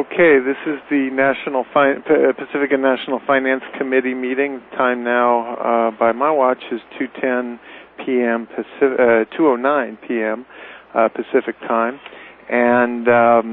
Okay, this is the Pacific and National Finance Committee meeting. Time now, by my watch, is 2:10 p.m. 2:09 p.m. Pacific time, and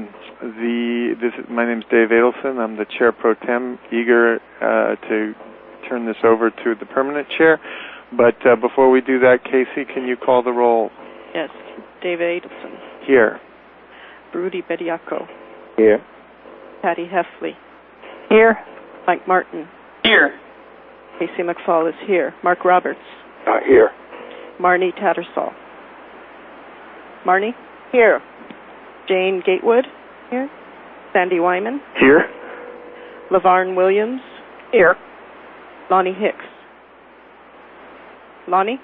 my name is Dave Adelson. I'm the chair pro tem, eager to turn this over to the permanent chair. But before we do that, Casey, can you call the roll? Yes, Dave Adelson. Here. Rudy Bediaco. Here. Patty Heffley. Here. Mike Martin. Here. Casey McFall is here. Mark Roberts. Here. Marnie Tattersall. Marnie? Here. Jane Gatewood. Here. Sandy Wyman. Here. LaVarn Williams. Here. Lonnie Hicks. Lonnie?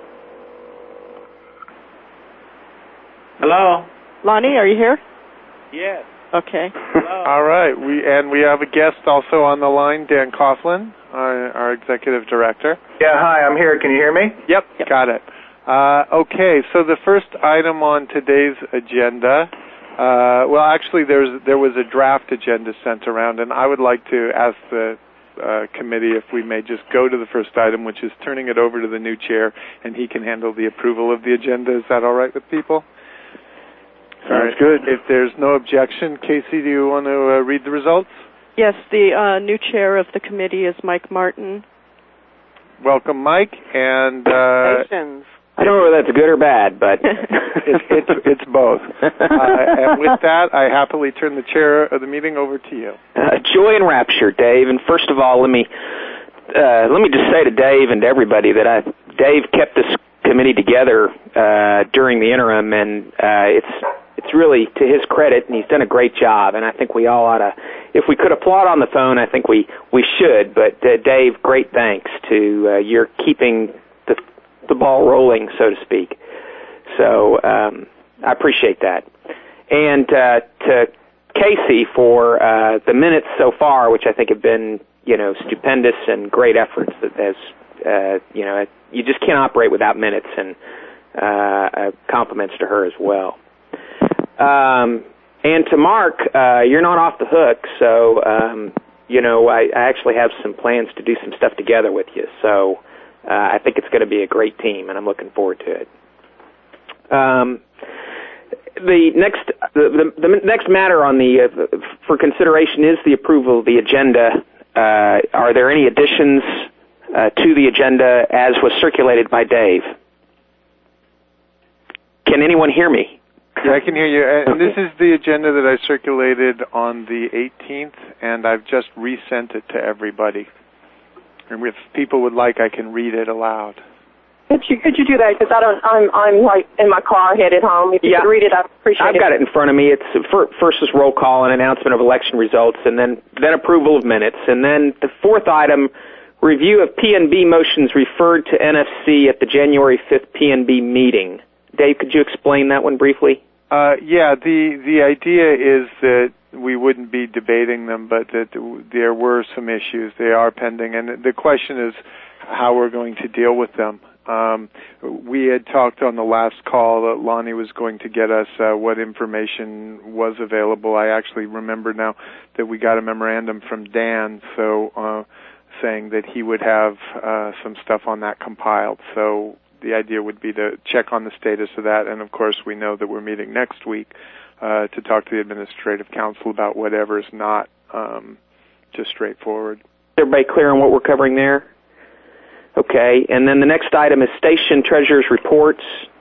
Hello? Lonnie, are you here? Yes. Okay. Hello. All right. We have a guest also on the line, Dan Coughlin, our executive director. Yeah, hi, I'm here. Can you hear me? Yep. Got it. Okay, so the first item on today's agenda, actually there was a draft agenda sent around, and I would like to ask the committee if we may just go to the first item, which is turning it over to the new chair, and he can handle the approval of the agenda. Is that all right with people? Sounds good. If there's no objection, Casey, do you want to read the results? Yes, the new chair of the committee is Mike Martin. Welcome, Mike. And I don't know whether that's good or bad, but it's both. And with that, I happily turn the chair of the meeting over to you. Joy and rapture, Dave. And first of all, let me just say to Dave and to everybody that Dave kept this committee together during the interim, and it's really to his credit, and he's done a great job. And I think we all ought to, if we could applaud on the phone, I think we should. But Dave, great thanks to your keeping the ball rolling, so to speak. So I appreciate that. And to Casey for the minutes so far, which I think have been, stupendous and great efforts. That as you just can't operate without minutes, and compliments to her as well. And to Mark, you're not off the hook, so I actually have some plans to do some stuff together with you. So I think it's going to be a great team, and I'm looking forward to it. The next matter on for consideration is the approval of the agenda. Are there any additions to the agenda as was circulated by Dave? Can anyone hear me? Yeah, I can hear you. And this is the agenda that I circulated on the 18th, and I've just resent it to everybody. And if people would like, I can read it aloud. Could you do that? Because I'm like in my car headed home. If you could read it, I'd appreciate it. I've got it in front of me. It's first is roll call and announcement of election results, and then approval of minutes, and then the fourth item, review of PNB motions referred to NFC at the January 5th PNB meeting. Dave, could you explain that one briefly? The idea is that we wouldn't be debating them, but that there were some issues. They are pending, and the question is how we're going to deal with them. We had talked on the last call that Lonnie was going to get us what information was available. I actually remember now that we got a memorandum from Dan, saying that he would have some stuff on that compiled. So the idea would be to check on the status of that, and of course we know that we're meeting next week to talk to the Administrative Council about whatever is not just straightforward. Everybody clear on what we're covering there? Okay, and then the next item is Station Treasurer's Reports.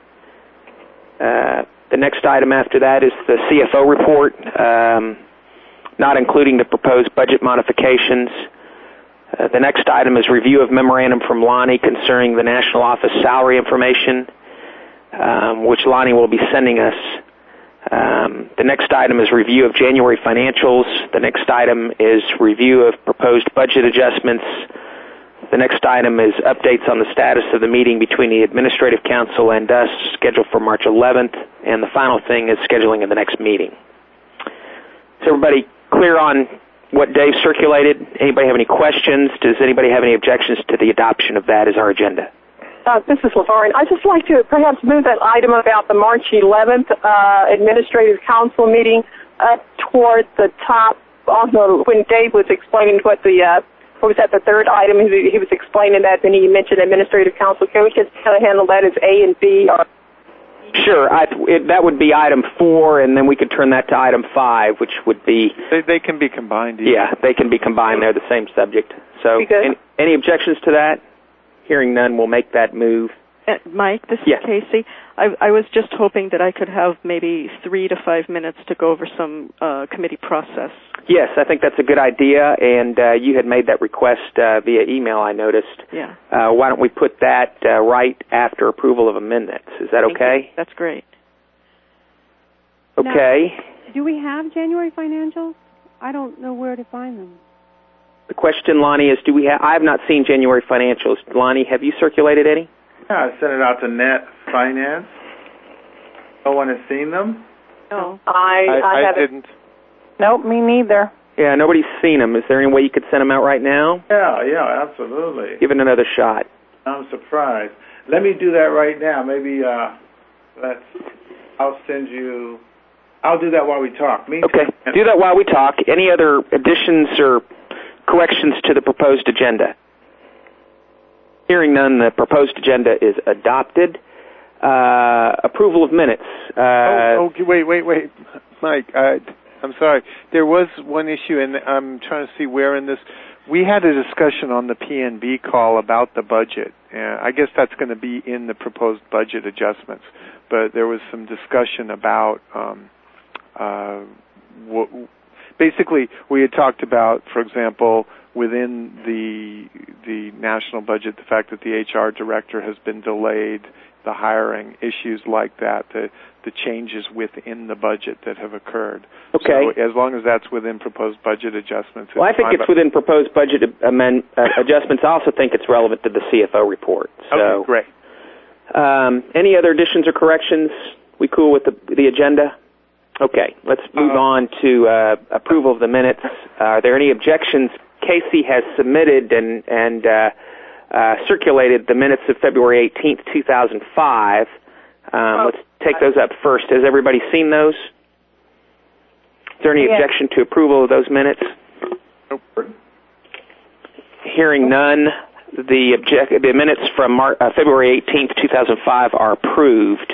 The next item after that is the CFO report, not including the proposed budget modifications. The next item is review of memorandum from Lonnie concerning the national office salary information, which Lonnie will be sending us. The next item is review of January financials. The next item is review of proposed budget adjustments. The next item is updates on the status of the meeting between the Administrative Council and us, scheduled for March 11th. And the final thing is scheduling of the next meeting. Is everybody clear on what Dave circulated? Anybody have any questions? Does anybody have any objections to the adoption of that as our agenda? This is LaVarn. I'd just like to perhaps move that item about the March 11th Administrative Council meeting up toward the top. Also, when Dave was explaining what was that, the third item, he was explaining that, then he mentioned Administrative Council. Can we just kind of handle that as A and B? Or? Sure. That would be item 4, and then we could turn that to item 5, which would be... They can be combined. Yeah, they can be combined. They're the same subject. So, any objections to that? Hearing none, we'll make that move. Mike, this is Casey. I was just hoping that I could have maybe 3 to 5 minutes to go over some committee process. Yes, I think that's a good idea, and you had made that request via email, I noticed. Yeah. Why don't we put that right after approval of amendments? Is that okay? That's great. Okay. Now, do we have January financials? I don't know where to find them. The question, Lonnie, is do we have... I have not seen January financials. Lonnie, have you circulated any? Yeah, I sent it out to Net Finance. No one has seen them? No. I didn't. Nope, me neither. Yeah, nobody's seen them. Is there any way you could send them out right now? Yeah, absolutely. Give it another shot. I'm surprised. Let me do that right now. Maybe I'll send you... I'll do that while we talk. Okay, do that while we talk. Any other additions or corrections to the proposed agenda? Hearing none, the proposed agenda is adopted. Approval of minutes. Wait. Mike, I'm sorry. There was one issue, and I'm trying to see where in this. We had a discussion on the PNB call about the budget. I guess that's going to be in the proposed budget adjustments. But there was some discussion about basically, we had talked about, for example, within the national budget, the fact that the HR director has been delayed, the hiring, issues like that, the changes within the budget that have occurred. Okay. So as long as that's within proposed budget adjustments. Well, I think it's within proposed budget adjustments. I also think it's relevant to the CFO report. So, okay, great. Any other additions or corrections? We cool with the agenda? Okay, let's move on to approval of the minutes. Are there any objections? Casey has submitted and circulated the minutes of February 18th, 2005. Let's take those up first. Has everybody seen those? Is there any objection to approval of those minutes? Nope. Hearing none, the minutes from February 18th, 2005 are approved.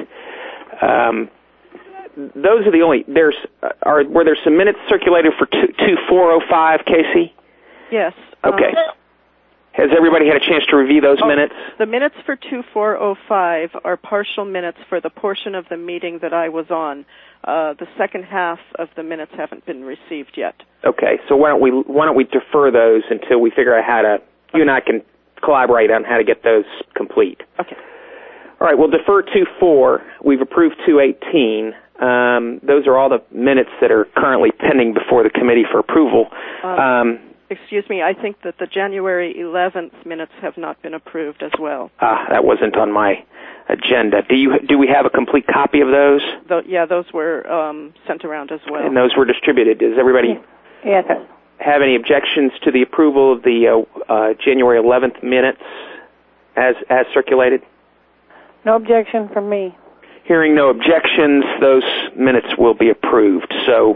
Those are the only. Were there some minutes circulated for 2405, Casey? Yes. Okay. Has everybody had a chance to review those minutes? The minutes for 2405 are partial minutes for the portion of the meeting that I was on. The second half of the minutes haven't been received yet. Okay, so why don't we defer those until we figure out how to. You and I can collaborate on how to get those complete. Okay. All right, we'll defer 24. We've approved 218. Those are all the minutes that are currently pending before the committee for approval. Excuse me, I think that the January 11th minutes have not been approved as well. That wasn't on my agenda. Do we have a complete copy of those? Those were sent around as well. And those were distributed. Does everybody have any objections to the approval of the January 11th minutes as circulated? No objection from me. Hearing no objections, those minutes will be approved. So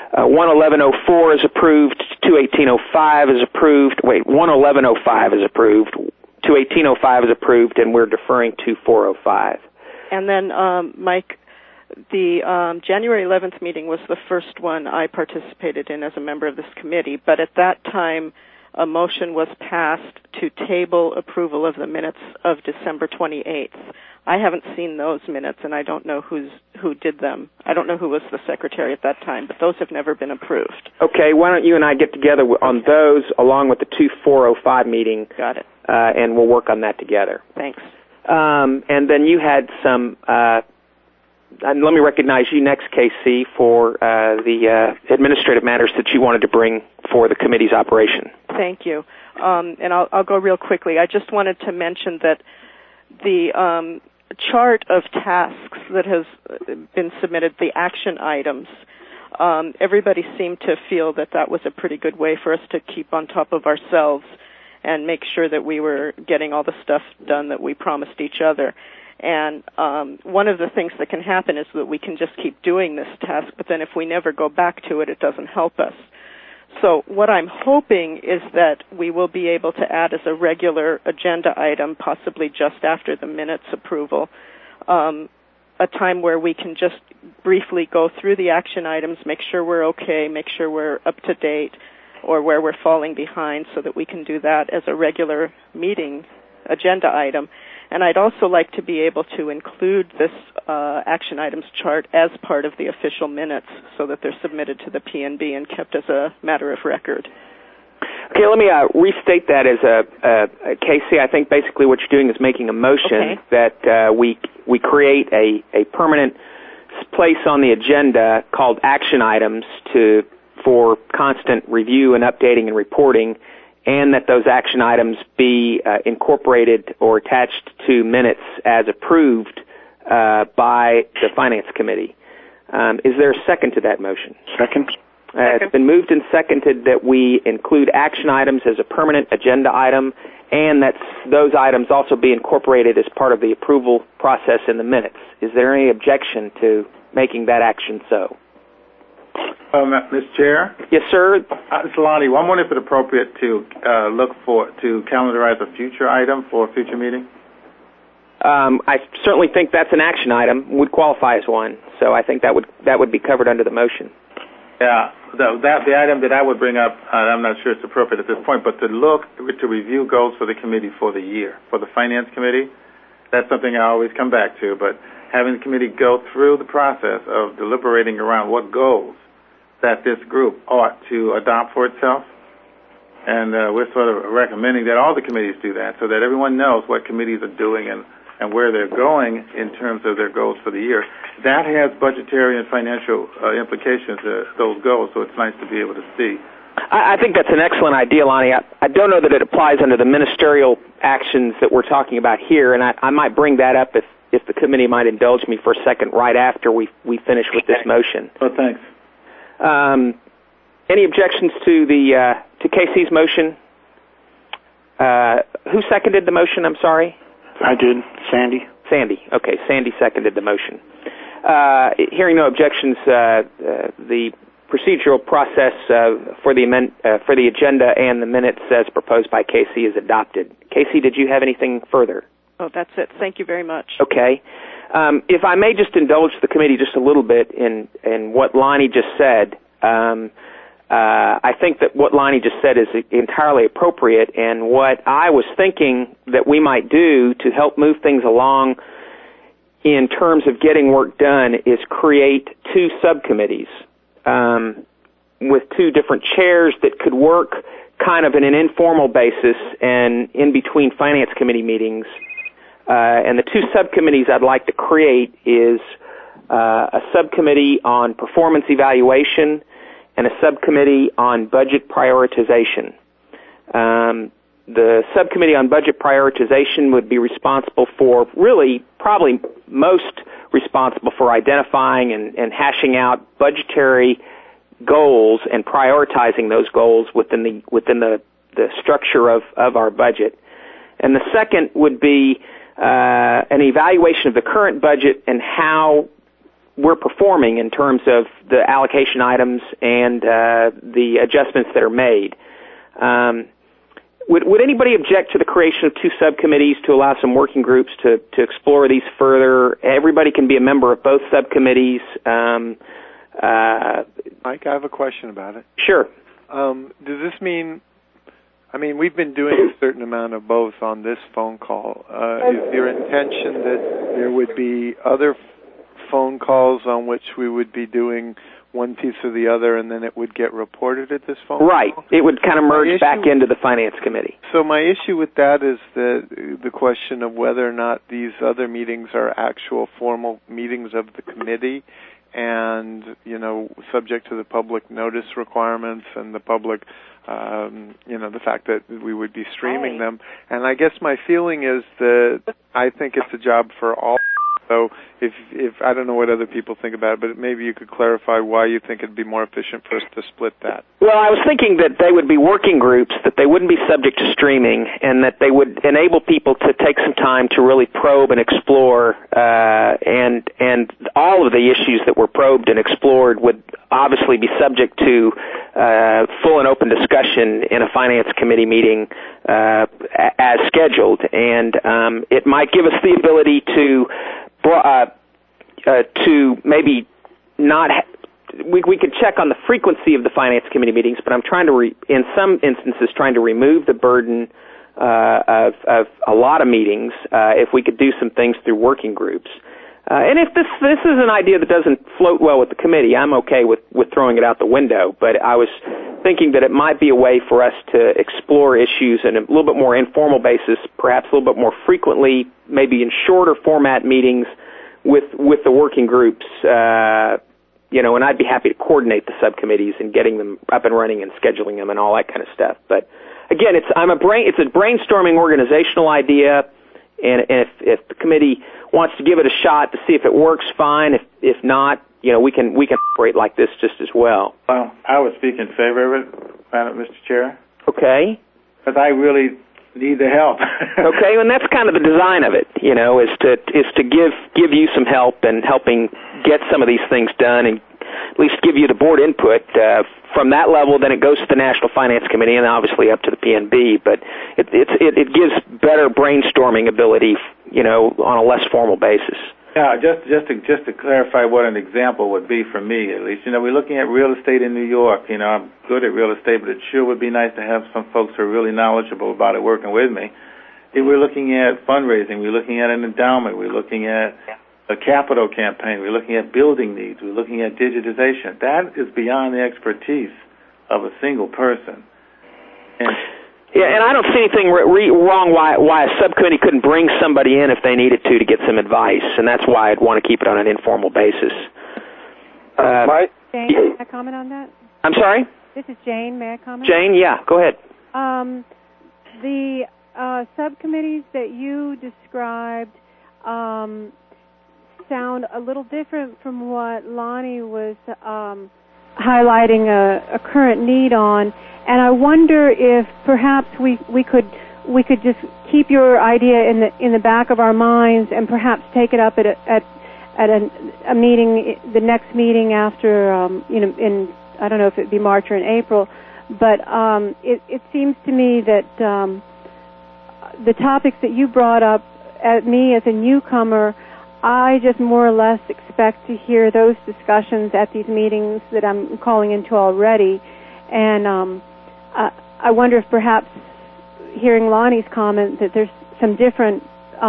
11104 is approved, 21805 is approved. 11105 is approved, 21805 is approved, and we're deferring 2405. And then, Mike, the January 11th meeting was the first one I participated in as a member of this committee, but at that time a motion was passed to table approval of the minutes of December 28th. I haven't seen those minutes, and I don't know who did them. I don't know who was the secretary at that time, but those have never been approved. Okay, why don't you and I get together on those along with the 2405 meeting. Got it. And we'll work on that together. Thanks. And then you had some, let me recognize you next, Casey, for the administrative matters that you wanted to bring for the committee's operation. Thank you. And I'll go real quickly. I just wanted to mention that the chart of tasks that has been submitted, the action items, everybody seemed to feel that was a pretty good way for us to keep on top of ourselves. and make sure that we were getting all the stuff done that we promised each other. And one of the things that can happen is that we can just keep doing this task, but then if we never go back to it, it doesn't help us. So what I'm hoping is that we will be able to add as a regular agenda item, possibly just after the minutes approval, a time where we can just briefly go through the action items, make sure we're okay, make sure we're up to date, or where we're falling behind, so that we can do that as a regular meeting agenda item. And I'd also like to be able to include this action items chart as part of the official minutes so that they're submitted to the PNB and kept as a matter of record. Okay, let me restate that as a Casey. I think basically what you're doing is making a motion that we create a permanent place on the agenda called action items for constant review and updating and reporting, and that those action items be incorporated or attached to minutes as approved by the Finance Committee. Is there a second to that motion? Second. It's been moved and seconded that we include action items as a permanent agenda item, and that those items also be incorporated as part of the approval process in the minutes. Is there any objection to making that action so? Mr. Chair? Yes, sir. It's Lonnie. I'm wondering if it's appropriate to to calendarize a future item for a future meeting? I certainly think that's an action item, would qualify as one, so I think that would be covered under the motion. Yeah, the item that I would bring up, I'm not sure it's appropriate at this point, but to review goals for the committee for the year, for the Finance Committee, that's something I always come back to, but having the committee go through the process of deliberating around what goals that this group ought to adopt for itself, and we're sort of recommending that all the committees do that so that everyone knows what committees are doing and where they're going in terms of their goals for the year. That has budgetary and financial implications, those goals, so it's nice to be able to see. I think that's an excellent idea, Lonnie. I don't know that it applies under the ministerial actions that we're talking about here, and I might bring that up if the committee might indulge me for a second right after we finish with this motion. Oh, thanks. Any objections to Casey's motion? Who seconded the motion? I'm sorry. I did. Sandy. Sandy. Okay, Sandy seconded the motion. Hearing no objections, the procedural process for the agenda and the minutes as proposed by Casey is adopted. Casey, did you have anything further? Oh, that's it. Thank you very much. Okay. If I may just indulge the committee just a little bit in what Lonnie just said, I think that what Lonnie just said is entirely appropriate, and what I was thinking that we might do to help move things along in terms of getting work done is create two subcommittees with two different chairs that could work kind of in an informal basis and in between Finance Committee meetings. And the two subcommittees I'd like to create is a subcommittee on performance evaluation and a subcommittee on budget prioritization. The subcommittee on budget prioritization would be responsible for, really, probably most responsible for identifying and hashing out budgetary goals and prioritizing those goals within the structure of our budget. And the second would be an evaluation of the current budget and how we're performing in terms of the allocation items and the adjustments that are made. Would anybody object to the creation of two subcommittees to allow some working groups to explore these further? Everybody can be a member of both subcommittees. Mike, I have a question about it. Sure. Does this mean, we've been doing a certain amount of both on this phone call. Is your intention that there would be other phone calls on which we would be doing one piece or the other, and then it would get reported at this phone Right. call? It would kind of merge back into the Finance Committee. So my issue with that is the question of whether or not these other meetings are actual formal meetings of the committee and, subject to the public notice requirements and the public, the fact that we would be streaming them. And I guess my feeling is that I think it's a job for all So if I don't know what other people think about it, but maybe you could clarify why you think it'd be more efficient for us to split that. Well, I was thinking that they would be working groups, that they wouldn't be subject to streaming, and that they would enable people to take some time to really probe and explore, and all of the issues that were probed and explored would obviously be subject to full and open discussion in a finance committee meeting as scheduled, and it might give us the ability to maybe not. We could check on the frequency of the finance committee meetings, but I'm trying to, in some instances, trying to remove the burden of a lot of meetings if we could do some things through working groups. And if this is an idea that doesn't float well with the committee, I'm okay with throwing it out the window. But I was thinking that it might be a way for us to explore issues in a little bit more informal basis, perhaps a little bit more frequently, maybe in shorter format meetings with the working groups. And I'd be happy to coordinate the subcommittees and getting them up and running and scheduling them and all that kind of stuff. But again, it's a brainstorming organizational idea, and if the committee wants to give it a shot to see if it works, fine. If not, we can operate like this just as well. Well, I would speak in favor of it, Mr. Chair. Okay. Because I really need the help. Okay, and that's kind of the design of it, is to give you some help and helping get some of these things done, and at least give you the board input. From that level, then it goes to the National Finance Committee and obviously up to the PNB, but it gives better brainstorming ability, on a less formal basis. Yeah, just to clarify what an example would be for me, at least. We're looking at real estate in New York. I'm good at real estate, but it sure would be nice to have some folks who are really knowledgeable about it working with me. If we're looking at fundraising, we're looking at an endowment, we're looking at a capital campaign, we're looking at building needs, we're looking at digitization. That is beyond the expertise of a single person. And I don't see anything wrong why a subcommittee couldn't bring somebody in if they needed to get some advice, and that's why I'd want to keep it on an informal basis. Jane, may I comment on that? I'm sorry? This is Jane. May I comment? Jane, yeah, go ahead. The subcommittees that you described sound a little different from what Lonnie was highlighting a current need on, and I wonder if perhaps we could just keep your idea in the back of our minds and perhaps take it up at a meeting, the next meeting after in I don't know if it'd be March or in April, but it seems to me that the topics that you brought up at me as a newcomer, I just more or less expect to hear those discussions at these meetings that I'm calling into already. And I wonder if perhaps hearing Lonnie's comment that there's some different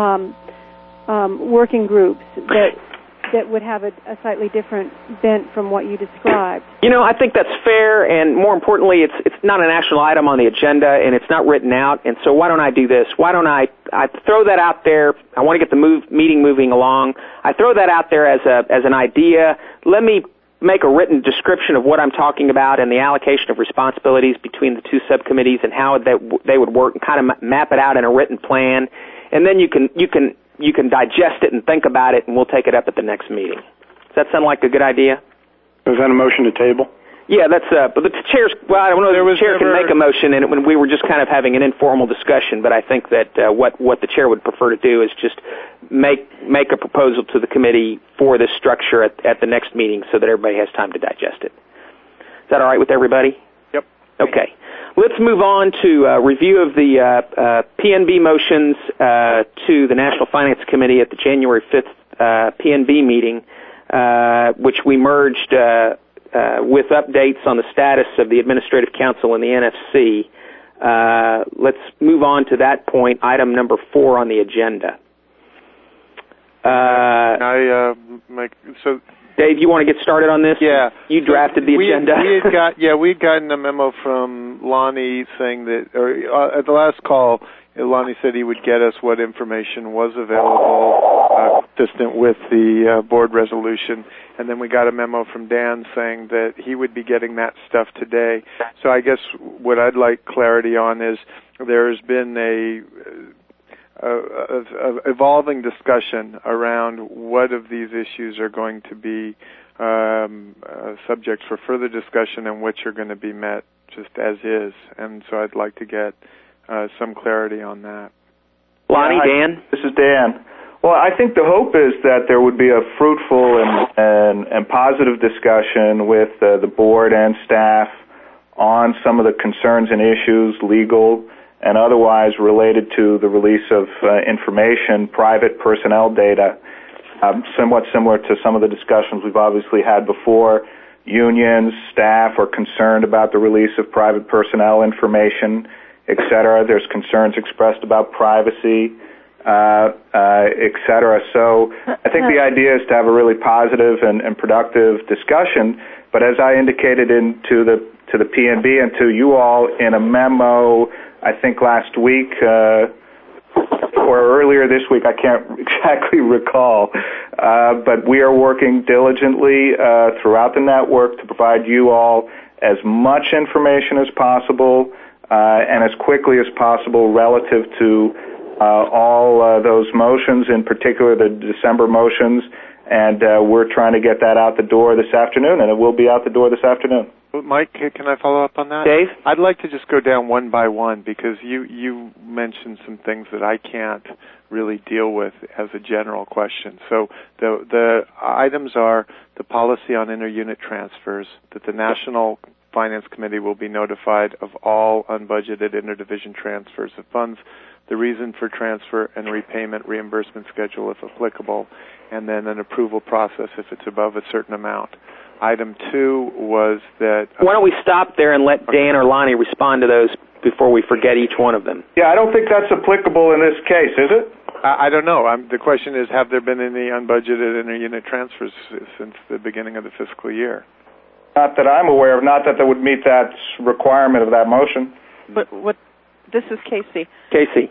working groups that would have a slightly different bent from what you described. I think that's fair, and more importantly, it's not an action item on the agenda, and it's not written out, and so why don't I do this? Why don't I throw that out there? I want to get the meeting moving along. I throw that out there as an idea. Let me make a written description of what I'm talking about and the allocation of responsibilities between the two subcommittees and how they would work, and kind of map it out in a written plan, and then you can digest it and think about it, and we'll take it up at the next meeting. Does that sound like a good idea? Is that a motion to table? Yeah, that's but the chair's. Well, I don't know. The chair can make a motion, and when we were just kind of having an informal discussion. But I think that what the chair would prefer to do is just make a proposal to the committee for this structure at the next meeting, so that everybody has time to digest it. Is that all right with everybody? Yep. Okay. Let's move on to review of the PNB motions to the National Finance Committee at the January 5th PNB meeting, which we merged with updates on the status of the Administrative Council and the NFC. Let's move on to that point, item number 4 on the agenda. Dave, you want to get started on this? Yeah. You drafted the agenda. We'd gotten a memo from Lonnie saying that, or at the last call, Lonnie said he would get us what information was available consistent with the board resolution, and then we got a memo from Dan saying that he would be getting that stuff today. So I guess what I'd like clarity on is there's been evolving discussion around what of these issues are going to be subjects for further discussion and which are going to be met just as is. And so I'd like to get some clarity on that. Lonnie, Dan? This is Dan. Well, I think the hope is that there would be a fruitful and positive discussion with the board and staff on some of the concerns and issues, legal and otherwise, related to the release of information, private personnel data, somewhat similar to some of the discussions we've obviously had before. Unions, staff are concerned about the release of private personnel information, et cetera. There's concerns expressed about privacy, et cetera. So I think the idea is to have a really positive and productive discussion. But as I indicated to the PNB and to you all in a memo, I think last week or earlier this week, I can't exactly recall, but we are working diligently throughout the network to provide you all as much information as possible and as quickly as possible relative to all those motions, in particular the December motions, and we're trying to get that out the door this afternoon, and it will be out the door this afternoon. Mike, can I follow up on that? Dave? I'd like to just go down one by one because you mentioned some things that I can't really deal with as a general question. So the items are the policy on inter-unit transfers, that the National Finance Committee will be notified of all unbudgeted interdivision transfers of funds, the reason for transfer and repayment reimbursement schedule if applicable, and then an approval process if it's above a certain amount. Item 2 was that... Why don't we stop there and let Dan or Lonnie respond to those before we forget each one of them? Yeah, I don't think that's applicable in this case, is it? I don't know. The question is, have there been any unbudgeted inter-unit transfers since the beginning of the fiscal year? Not that I'm aware of, not that would meet that requirement of that motion. But this is Casey. Casey.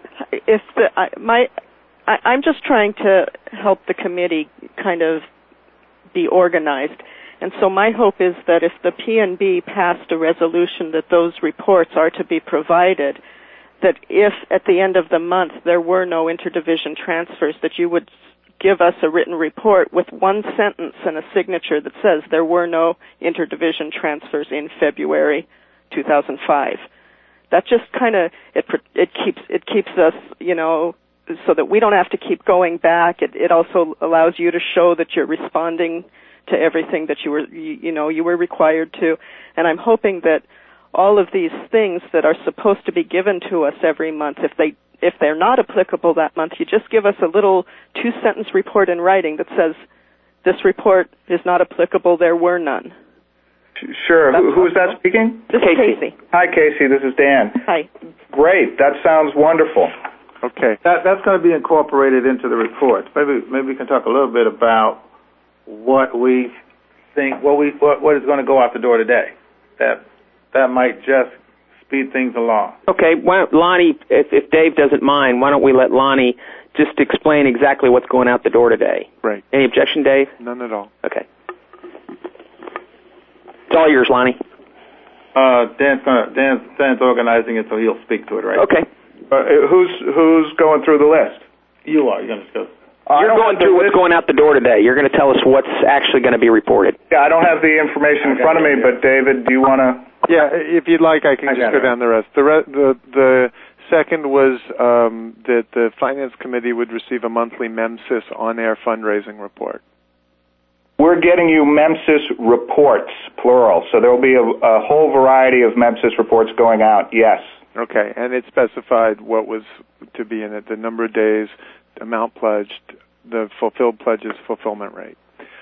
I'm just trying to help the committee kind of be organized. And so my hope is that if the PNB passed a resolution that those reports are to be provided, that if at the end of the month there were no interdivision transfers, that you would give us a written report with one sentence and a signature that says there were no interdivision transfers in February 2005. That just kind of it keeps us, so that we don't have to keep going back. It also allows you to show that you're responding to everything that you were required to. And I'm hoping that all of these things that are supposed to be given to us every month, if they're not applicable that month, you just give us a little 2-sentence report in writing that says this report is not applicable, there were none. Sure. Who is that speaking? This is Casey. Hi, Casey. This is Dan. Hi. Great. That sounds wonderful. Okay. That's going to be incorporated into the report. Maybe we can talk a little bit about what we think, what is going to go out the door today. That might just speed things along. Okay, Lonnie, if Dave doesn't mind, why don't we let Lonnie just explain exactly what's going out the door today? Right. Any objection, Dave? None at all. Okay. It's all yours, Lonnie. Dan's organizing it, so he'll speak to it, right? Okay. Who's going through the list? You are. You're going to discuss. You're going through what's going out the door today. You're going to tell us what's actually going to be reported. Yeah, I don't have the information in front of me, but David, do you want to? Yeah, if you'd like, I can just go down the rest. The second was that the Finance Committee would receive a monthly MEMSIS on-air fundraising report. We're getting you MEMSIS reports, plural. So there will be a whole variety of MEMSIS reports going out, yes. Okay, and it specified what was to be in it, the number of days, amount pledged, the fulfilled pledges, fulfillment rate.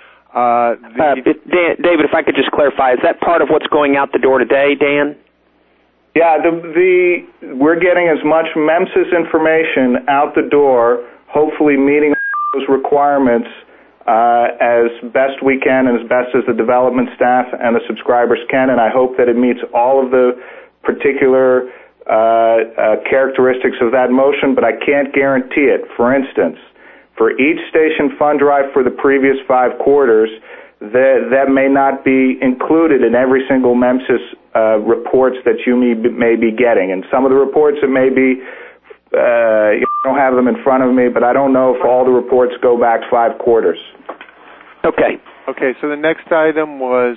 David, if I could just clarify, is that part of what's going out the door today, Dan? Yeah, we're getting as much MEMSIS information out the door, hopefully meeting those requirements as best we can and as best as the development staff and the subscribers can, and I hope that it meets all of the particular characteristics of that motion, but I can't guarantee it. For instance, for each station fund drive for the previous 5 quarters, that may not be included in every single MEMSIS reports that you may be getting. And some of the reports, it may be I don't have them in front of me, but I don't know if all the reports go back 5 quarters. Okay. Okay, so the next item was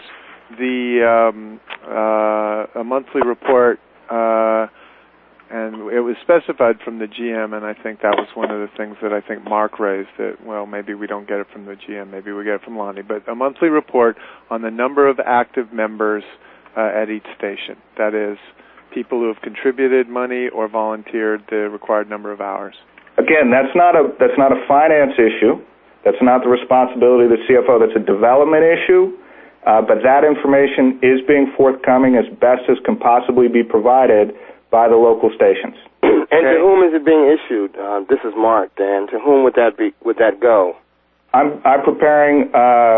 a monthly report, and it was specified from the GM, and I think that was one of the things that I think Mark raised, that, well, maybe we don't get it from the GM, maybe we get it from Lonnie, but a monthly report on the number of active members at each station. That is, people who have contributed money or volunteered the required number of hours. Again, that's not a finance issue. That's not the responsibility of the CFO. That's a development issue. But that information is being forthcoming as best as can possibly be provided by the local stations. And to whom is it being issued? This is Mark, Dan. To whom would that go? I'm preparing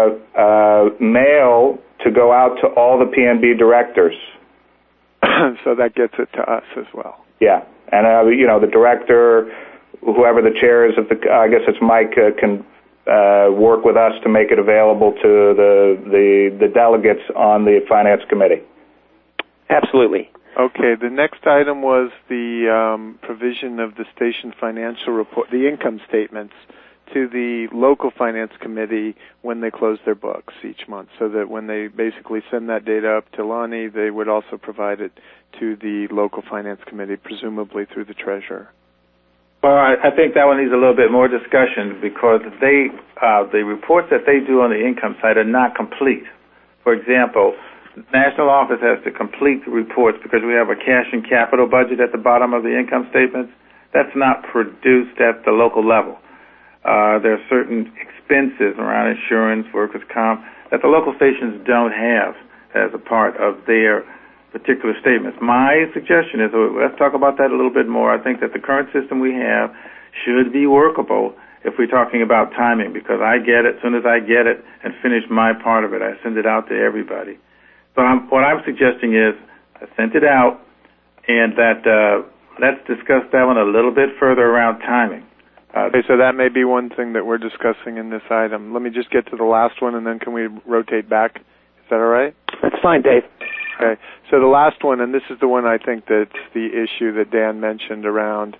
mail to go out to all the PNB directors. So that gets it to us as well. Yeah, and the director, whoever the chair is of I guess it's Mike, can work with us to make it available to the delegates on the finance committee. Absolutely. Okay, the next item was the provision of the station financial report, the income statements, to the local finance committee when they close their books each month, so that when they basically send that data up to Lonnie, they would also provide it to the local finance committee, presumably through the treasurer. Well, I think that one needs a little bit more discussion, because the reports that they do on the income side are not complete. For example, the national office has to complete the reports because we have a cash and capital budget at the bottom of the income statements. That's not produced at the local level. There are certain expenses around insurance, workers' comp, that the local stations don't have as a part of their particular statements. My suggestion is, let's talk about that a little bit more. I think that the current system we have should be workable if we're talking about timing, because I get it. As soon as I get it and finish my part of it, I send it out to everybody. So what I'm suggesting is I sent it out, and that let's discuss that one a little bit further around timing. Okay, so that may be one thing that we're discussing in this item. Let me just get to the last one, and then can we rotate back? Is that all right? That's fine, Dave. Okay, so the last one, and this is the one I think that's the issue that Dan mentioned around,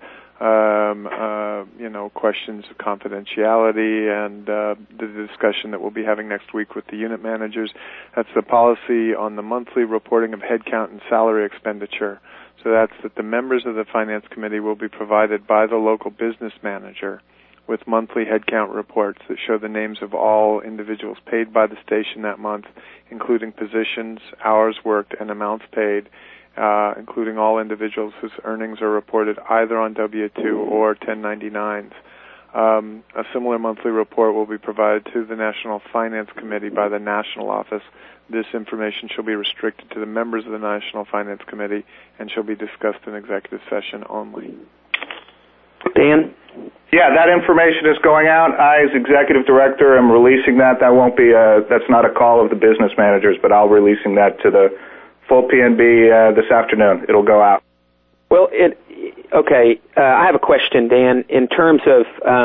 questions of confidentiality and the discussion that we'll be having next week with the unit managers. That's the policy on the monthly reporting of headcount and salary expenditure. So that's that the members of the Finance Committee will be provided by the local business manager with monthly headcount reports that show the names of all individuals paid by the station that month, including positions, hours worked, and amounts paid, including all individuals whose earnings are reported either on W-2 or 1099s. A similar monthly report will be provided to the National Finance Committee by the National Office. This information shall be restricted to the members of the National Finance Committee and shall be discussed in executive session only. Dan? Yeah, that information is going out. I, as executive director, am releasing that. That won't be that's not a call of the business managers, but I'll releasing that to the full PNB this afternoon. It'll go out. Well, okay. I have a question, Dan. In terms of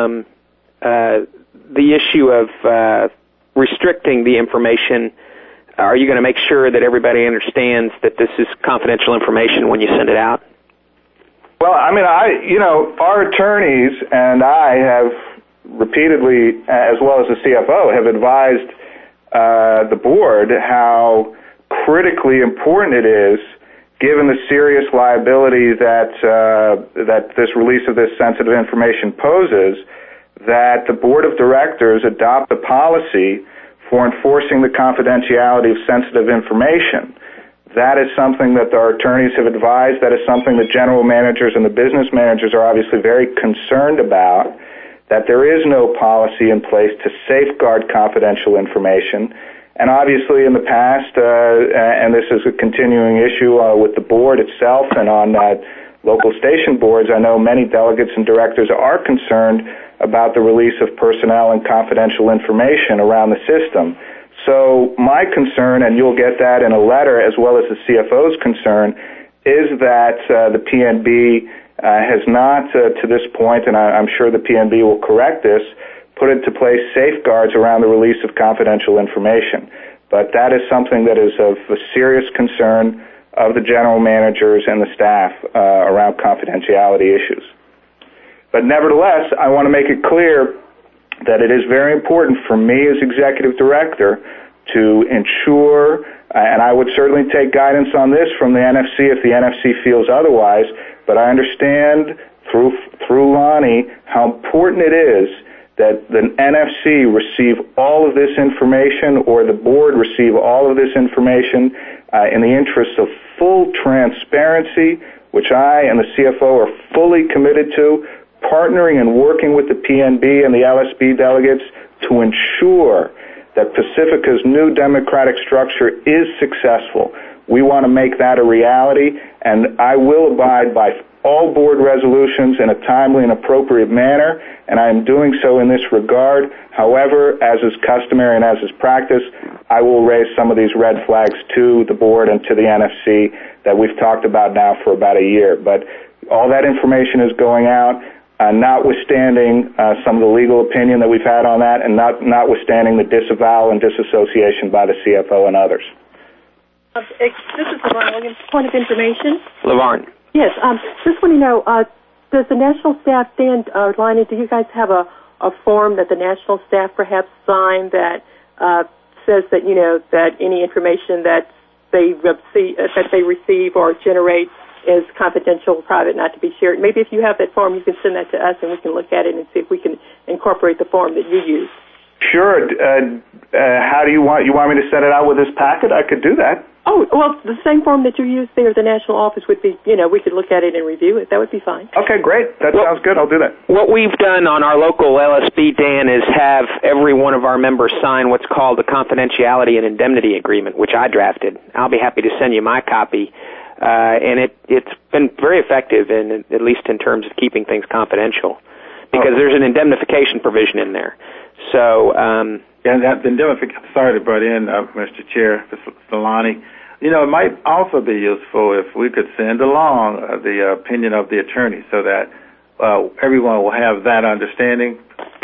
the issue of restricting the information, are you going to make sure that everybody understands that this is confidential information when you send it out? Well, I mean, our attorneys and I have repeatedly, as well as the CFO, have advised the board how critically important it is, given the serious liability that this release of this sensitive information poses, that the board of directors adopt a policy for enforcing the confidentiality of sensitive information. That is something that our attorneys have advised. That is something the general managers and the business managers are obviously very concerned about, that there is no policy in place to safeguard confidential information. And obviously in the past, and this is a continuing issue with the board itself and on local station boards, I know many delegates and directors are concerned about the release of personnel and confidential information around the system. So my concern, and you'll get that in a letter as well as the CFO's concern, is that the PNB has not, to this point, and I'm sure the PNB will correct this, put into place safeguards around the release of confidential information. But that is something that is of a serious concern of the general managers and the staff around confidentiality issues. But nevertheless, I want to make it clear that it is very important for me as executive director to ensure, and I would certainly take guidance on this from the NFC if the NFC feels otherwise, but I understand through Lonnie how important it is that the NFC receive all of this information, or the board receive all of this information in the interest of full transparency, which I and the CFO are fully committed to, partnering and working with the PNB and the LSB delegates to ensure that Pacifica's new democratic structure is successful. We want to make that a reality, and I will abide by all board resolutions in a timely and appropriate manner, and I am doing so in this regard. However, as is customary and as is practice, I will raise some of these red flags to the board and to the NFC that we've talked about now for about a year. But all that information is going out, notwithstanding some of the legal opinion that we've had on that, and notwithstanding the disavowal and disassociation by the CFO and others. This is LaVarn Williams. Point of information. LaVarn. Yes, just want to know, does the national staff stand, Lonnie, do you guys have a form that the national staff perhaps sign that says that, that any information that they receive or generate is confidential, private, not to be shared? Maybe if you have that form, you can send that to us and we can look at it and see if we can incorporate the form that you use. Sure. How do you want me to set it out with this packet? I could do that. Oh, well, the same form that you use there, the national office would be, we could look at it and review it. That would be fine. Okay, great. That sounds good. I'll do that. What we've done on our local LSB, Dan, is have every one of our members sign what's called the confidentiality and indemnity agreement, which I drafted. I'll be happy to send you my copy. And it's been very effective, at least in terms of keeping things confidential, because there's an indemnification provision in there. So, and that indemnification, sorry to butt in, Mr. Chair, Mr. Lonnie. It might also be useful if we could send along the opinion of the attorney so that everyone will have that understanding.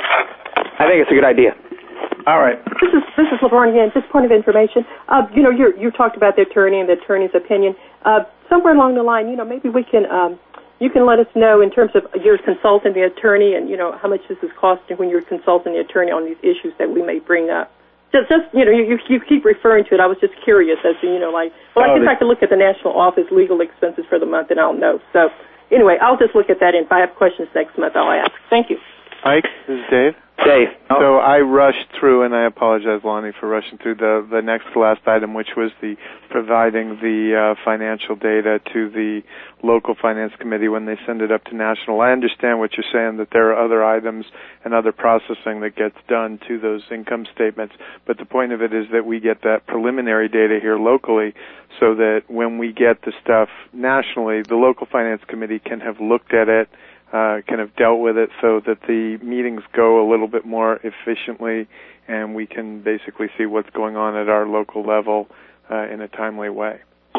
I think it's a good idea. All right. This is LaVarn again. Just point of information. You talked about the attorney and the attorney's opinion. Somewhere along the line, maybe we can, you can let us know in terms of your consulting the attorney and, how much this is costing when you're consulting the attorney on these issues that we may bring up. Just you keep referring to it. I was just curious as to, I guess I could look at the national office legal expenses for the month and I'll know. So anyway, I'll just look at that, and if I have questions next month, I'll ask. Thank you. Mike, this is Dave. Dave. So I rushed through, and I apologize, Lonnie, for rushing through the next to last item, which was the providing the financial data to the local finance committee when they send it up to national. I understand what you're saying, that there are other items and other processing that gets done to those income statements, but the point of it is that we get that preliminary data here locally so that when we get the stuff nationally, the local finance committee can have looked at it, kind of dealt with it, so that the meetings go a little bit more efficiently, and we can basically see what's going on at our local level in a timely way.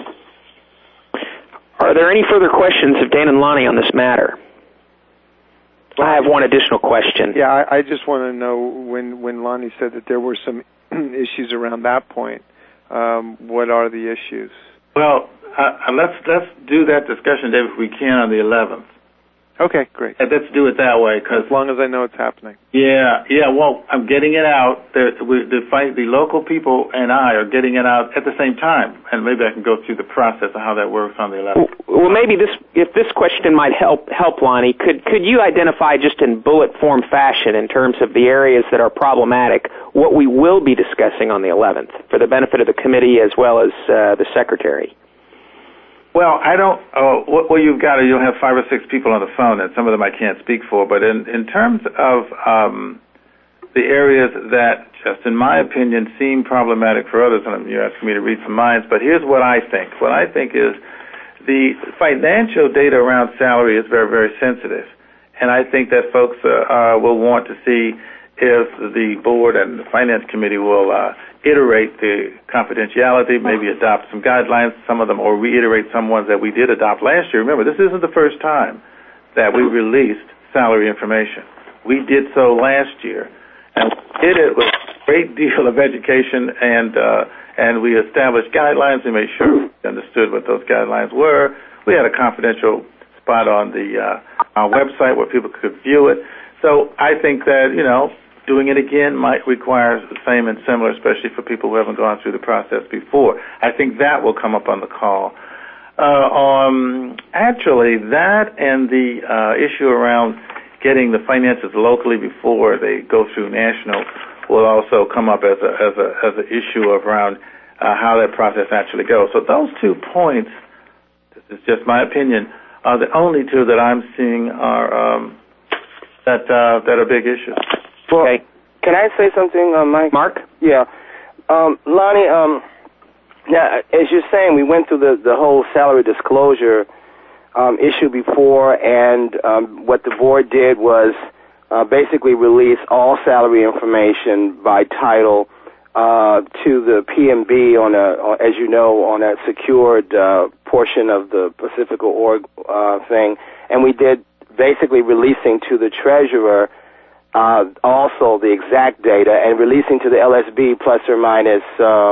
Are there any further questions of Dan and Lonnie on this matter? I have one additional question. Yeah, I just want to know, when Lonnie said that there were some issues around that point, what are the issues? Well, let's do that discussion, Dave, if we can, on the 11th. Okay, great. Let's do it that way, because as long as I know it's happening. Yeah. Well, I'm getting it out. The local people and I are getting it out at the same time, and maybe I can go through the process of how that works on the 11th. Well, maybe if this question might help Lonnie, could you identify just in bullet form fashion, in terms of the areas that are problematic, what we will be discussing on the 11th for the benefit of the committee as well as the secretary? Well, I don't. You'll have 5 or 6 people on the phone, and some of them I can't speak for. But in terms of the areas that, just in my opinion, seem problematic for others, and you're asking me to read some minds, but here's what I think. What I think is the financial data around salary is very, very sensitive, and I think that folks will want to see if the board and the finance committee will iterate the confidentiality, maybe adopt some guidelines, some of them, or reiterate some ones that we did adopt last year. Remember, this isn't the first time that we released salary information. We did so last year, and we did it with a great deal of education, and we established guidelines and made sure we understood what those guidelines were. We had a confidential spot on the our website where people could view it. So I think that, doing it again might require the same and similar, especially for people who haven't gone through the process before. I think that will come up on the call. Actually, that and the issue around getting the finances locally before they go through national will also come up as an issue around how that process actually goes. So those 2 points, this is just my opinion, are the only two that I'm seeing are that are big issues. Well, okay. Can I say something, Mike? Mark? Yeah. Lonnie, now, as you're saying, we went through the whole salary disclosure issue before, and what the board did was basically release all salary information by title to the PMB as you know, on a secured portion of the Pacifica org thing, and we did basically releasing to the treasurer also the exact data, and releasing to the LSB plus or minus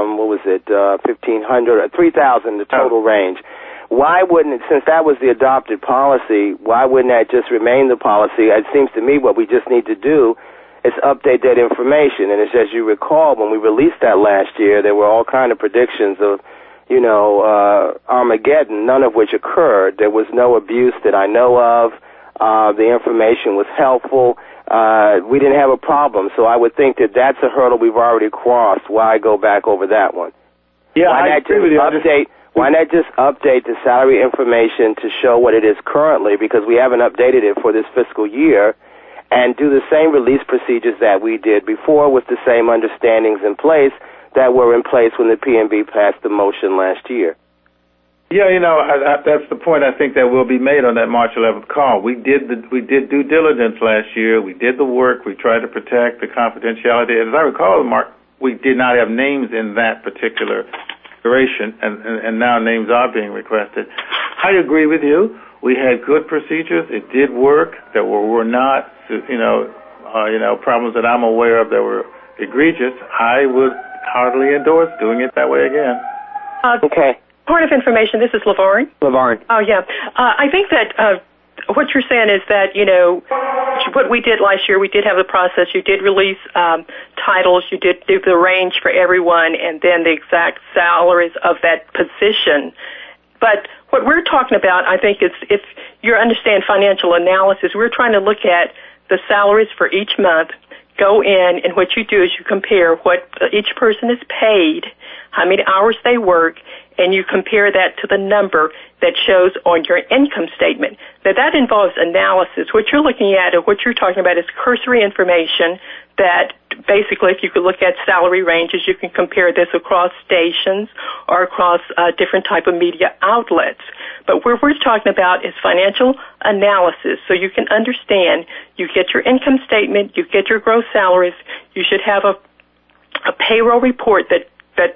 1,500 or 3,000, the total range. Why wouldn't it, since that was the adopted policy, why wouldn't that just remain the policy? It seems to me what we just need to do is update that information. And as you recall, when we released that last year, there were all kind of predictions of, Armageddon, none of which occurred. There was no abuse that I know of. The information was helpful. We didn't have a problem. So I would think that that's a hurdle we've already crossed. Why go back over that one? Yeah, I agree with you. Why not just update the salary information to show what it is currently, because we haven't updated it for this fiscal year, and do the same release procedures that we did before with the same understandings in place that were in place when the PMB passed the motion last year? Yeah, that's the point I think that will be made on that March 11th call. We did due diligence last year. We did the work. We tried to protect the confidentiality. As I recall, Mark, we did not have names in that particular duration, and now names are being requested. I agree with you. We had good procedures. It did work. There were not, problems that I'm aware of that were egregious. I would heartily endorse doing it that way again. Okay. Point of information, this is LaVarn. LaVarn. Oh, yeah. I think that what you're saying is that, what we did last year, we did have the process. You did release titles. You did do the range for everyone and then the exact salaries of that position. But what we're talking about, I think, is if you understand financial analysis, we're trying to look at the salaries for each month, go in, and what you do is you compare what each person is paid, how many hours they work, and you compare that to the number that shows on your income statement. Now, that involves analysis. What you're looking at or what you're talking about is cursory information that basically, if you could look at salary ranges, you can compare this across stations or across different type of media outlets. But what we're talking about is financial analysis, so you can understand. You get your income statement, you get your gross salaries. You should have a payroll report that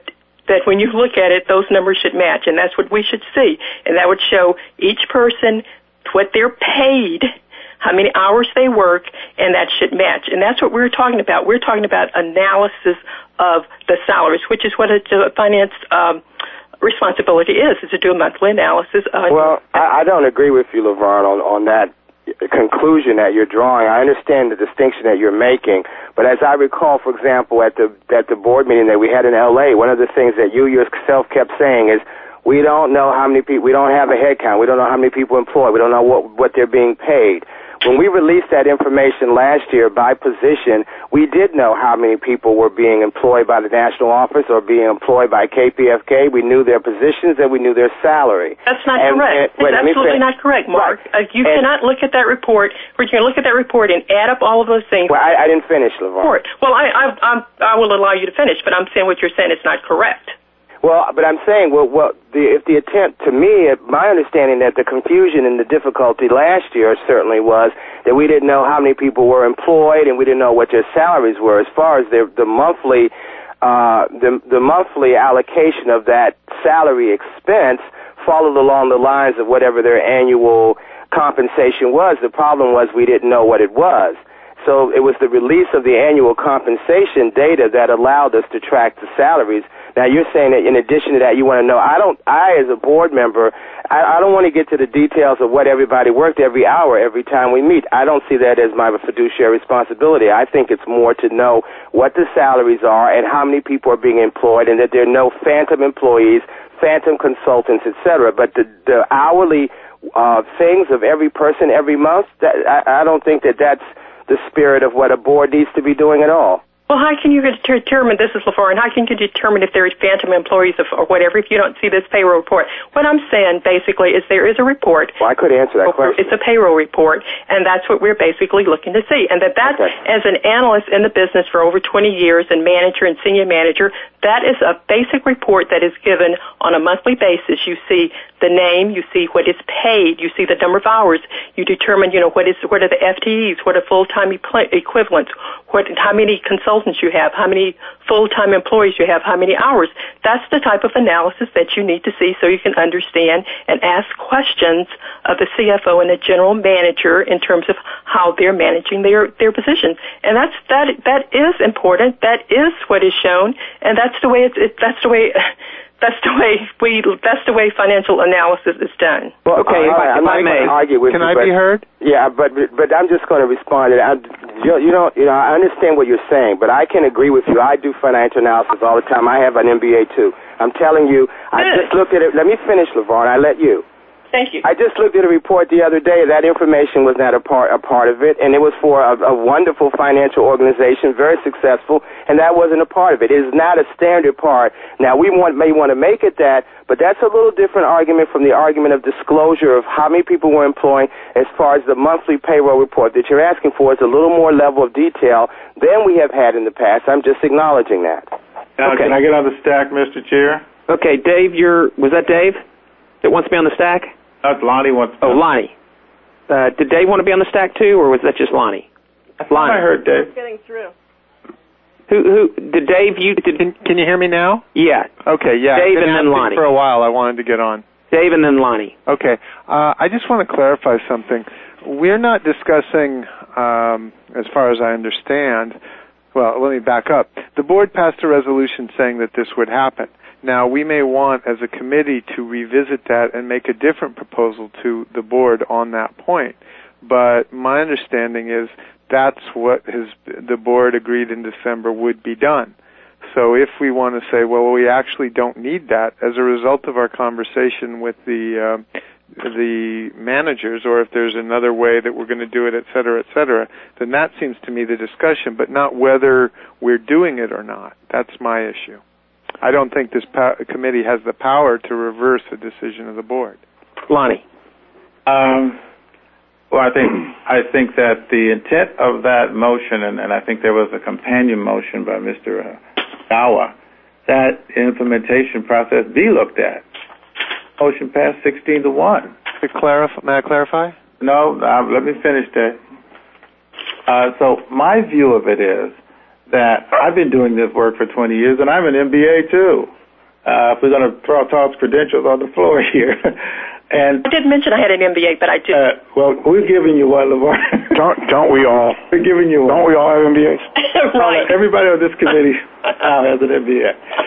when you look at it, those numbers should match, and that's what we should see. And that would show each person what they're paid, how many hours they work, and that should match. And that's what we're talking about. We're talking about analysis of the salaries, which is what a finance responsibility is to do a monthly analysis. Well, I don't agree with you, LaVarn, on that conclusion that you're drawing. I understand the distinction that you're making, but as I recall, for example, at the board meeting that we had in L.A., one of the things that you yourself kept saying is, we don't know how many people, we don't have a head count, we don't know how many people employed, we don't know what they're being paid. When we released that information last year by position, we did know how many people were being employed by the national office or being employed by KPFK. We knew their positions and we knew their salary. That's not correct. It's absolutely not correct, Mark. Right. You cannot look at that report. We're going to look at that report and add up all of those things. Well, I didn't finish, LaVarn. Well, I will allow you to finish, but I'm saying what you're saying is not correct. Well, but I'm saying, if the attempt, to me, my understanding that the confusion and the difficulty last year certainly was that we didn't know how many people were employed and we didn't know what their salaries were. As far as the monthly allocation of that salary expense followed along the lines of whatever their annual compensation was. The problem was we didn't know what it was. So it was the release of the annual compensation data that allowed us to track the salaries. Now, you're saying that in addition to that, you want to know. I, as a board member, I don't want to get to the details of what everybody worked every hour, every time we meet. I don't see that as my fiduciary responsibility. I think it's more to know what the salaries are and how many people are being employed, and that there are no phantom employees, phantom consultants, etc. But the hourly things of every person every month, I don't think that that's the spirit of what a board needs to be doing at all. Well, how can you determine, this is LaVarn, how can you determine if there is phantom employees or whatever if you don't see this payroll report? What I'm saying, basically, is there is a report. Well, I could answer that question. It's a payroll report, and that's what we're basically looking to see. And that okay. As an analyst in the business for over 20 years and manager and senior manager, that is a basic report that is given on a monthly basis. You see the name, you see what is paid, you see the number of hours, you determine, what are the FTEs, what are full-time equivalents, how many consultants you have, how many full-time employees you have, how many hours. That's the type of analysis that you need to see so you can understand and ask questions of the CFO and the general manager in terms of how they're managing their positions. And that is important. That is what is shown, and that's the way that's the way financial analysis is done. Well, okay, I'm not going to argue with you. Can I be heard? Yeah, but I'm just going to respond to that. I understand what you're saying, but I can agree with you. I do financial analysis all the time. I have an MBA too. I'm telling you, I just looked at it. Let me finish, LaVarn. I let you. Thank you. I just looked at a report the other day. That information was not a part of it, and it was for a wonderful financial organization, very successful, and that wasn't a part of it. It is not a standard part. Now, we may want to make it that, but that's a little different argument from the argument of disclosure of how many people we're employing as far as the monthly payroll report that you're asking for is a little more level of detail than we have had in the past. I'm just acknowledging that. Now, okay. Can I get on the stack, Mr. Chair? Okay, Dave, was that Dave that wants to be on the stack? That's Lonnie wants to. Oh, Lonnie. Did Dave want to be on the stack too, or was that just Lonnie? Lonnie. I heard Dave. Getting through. Who did Dave? Can you hear me now? Yeah. Okay. Yeah. Dave and then Lonnie. For a while, I wanted to get on. Dave and then Lonnie. Okay. I just want to clarify something. We're not discussing, as far as I understand. Well, let me back up. The board passed a resolution saying that this would happen. Now, we may want, as a committee, to revisit that and make a different proposal to the board on that point. But my understanding is that's what the board agreed in December would be done. So if we want to say, well, we actually don't need that, as a result of our conversation with the managers, or if there's another way that we're going to do it, et cetera, then that seems to me the discussion, but not whether we're doing it or not. That's my issue. I don't think this committee has the power to reverse a decision of the board. Lonnie. Well, I think that the intent of that motion, and I think there was a companion motion by Mr. Gawa, that implementation process be looked at. Motion passed 16-1. May I clarify? No, let me finish that. So my view of it is that I've been doing this work for 20 years, and I'm an MBA too. If we're going to throw Todd's credentials on the floor here. And I did mention I had an MBA, but I didn't. Well, we're giving you one, LaVarn. Don't we all? We're giving you one. Don't we all have MBAs? Right. Everybody on this committee has an MBA.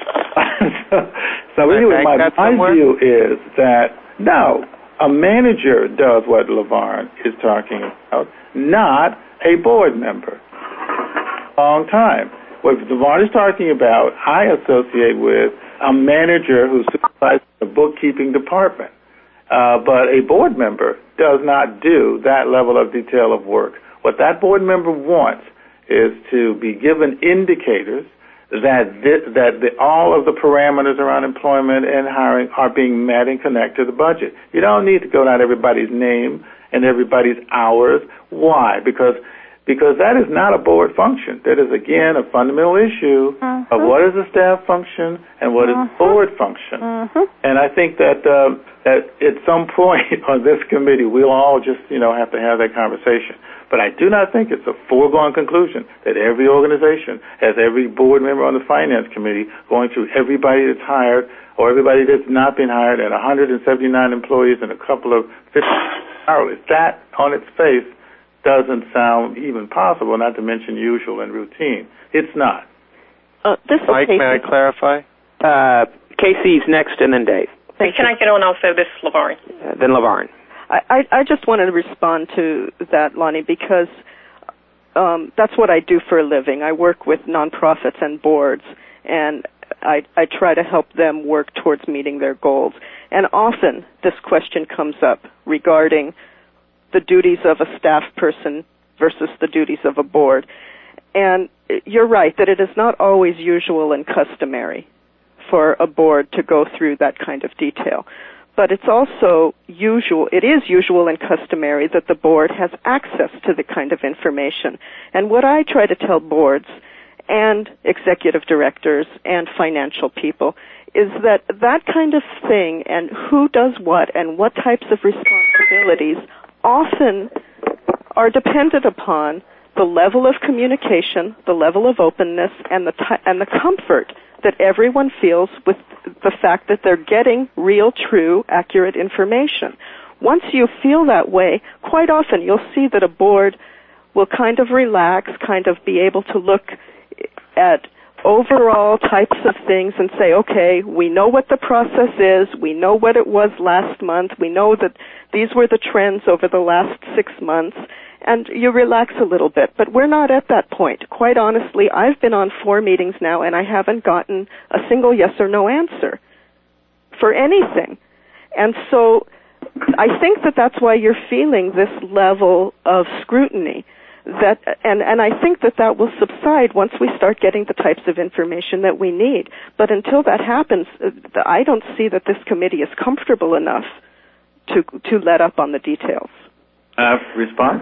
So anyway, my view is that, no, a manager does what LaVarn is talking about, not a board member. Long time. What LaVarn is talking about, I associate with a manager who supervises the bookkeeping department. But a board member does not do that level of detail of work. What that board member wants is to be given indicators that all of the parameters around employment and hiring are being met and connect to the budget. You don't need to go down everybody's name and everybody's hours. Why? Because that is not a board function. That is, again, a fundamental issue of what is a staff function and what is a board function. And I think that at some point on this committee, we'll all just, have to have that conversation. But I do not think it's a foregone conclusion that every organization has every board member on the finance committee going through everybody that's hired or everybody that's not been hired and 179 employees and a couple of 50 hourly. That, on its face, doesn't sound even possible, not to mention usual and routine. It's not. Mike, may I clarify? Casey's next, and then Dave. Can I get on also? This is LaVarn. Then LaVarn. I just wanted to respond to that, Lonnie, because that's what I do for a living. I work with nonprofits and boards, and I try to help them work towards meeting their goals. And often this question comes up regarding the duties of a staff person versus the duties of a board. And you're right that it is not always usual and customary for a board to go through that kind of detail. But it's also usual and customary that the board has access to the kind of information. And what I try to tell boards and executive directors and financial people is that that kind of thing and who does what and what types of responsibilities often are dependent upon the level of communication, the level of openness, and the comfort that everyone feels with the fact that they're getting real, true, accurate information. Once you feel that way, quite often you'll see that a board will kind of relax, kind of be able to look at overall types of things and say, okay, we know what the process is, we know what it was last month, we know that these were the trends over the last 6 months, and you relax a little bit. But we're not at that point. Quite honestly, I've been on 4 meetings now, and I haven't gotten a single yes or no answer for anything. And so I think that that's why you're feeling this level of scrutiny. And I think that will subside once we start getting the types of information that we need. But until that happens, I don't see that this committee is comfortable enough to let up on the details. Response?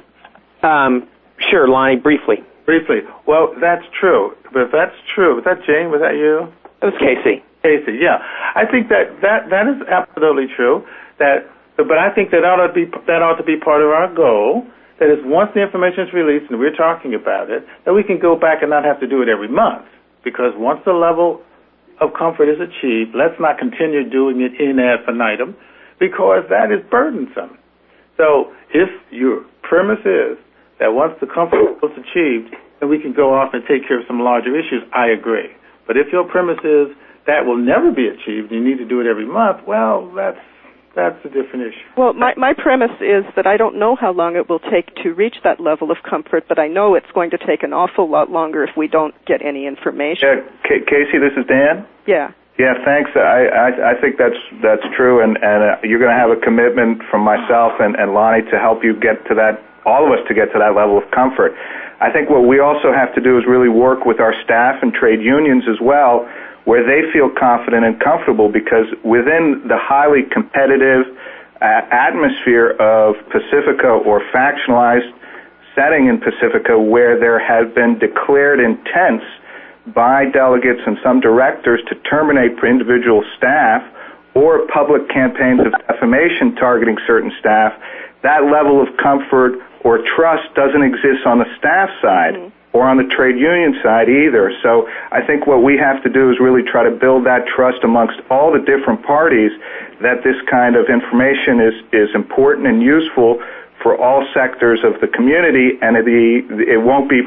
Sure, Lonnie, briefly. Well, that's true. But if that's true, was that Jane? Was that you? It was Casey. Casey, yeah. I think that is absolutely true. But I think that ought to be part of our goal. That is, once the information is released and we're talking about it, that we can go back and not have to do it every month. Because once the level of comfort is achieved, let's not continue doing it in ad infinitum, because that is burdensome. So if your premise is that once the comfort is achieved, then we can go off and take care of some larger issues, I agree. But if your premise is that will never be achieved, and you need to do it every month, well, that's a different issue. Well, my premise is that I don't know how long it will take to reach that level of comfort, but I know it's going to take an awful lot longer if we don't get any information. Casey, this is Dan. Yeah. Yeah, thanks. I think that's true, and you're going to have a commitment from myself and Lonnie to help you get to that, all of us to get to that level of comfort. I think what we also have to do is really work with our staff and trade unions as well, where they feel confident and comfortable, because within the highly competitive atmosphere of Pacifica or factionalized setting in Pacifica, where there have been declared intents by delegates and some directors to terminate for individual staff or public campaigns of defamation targeting certain staff, that level of comfort or trust doesn't exist on the staff side or on the trade union side either. So I think what we have to do is really try to build that trust amongst all the different parties that this kind of information is important and useful for all sectors of the community, and it won't be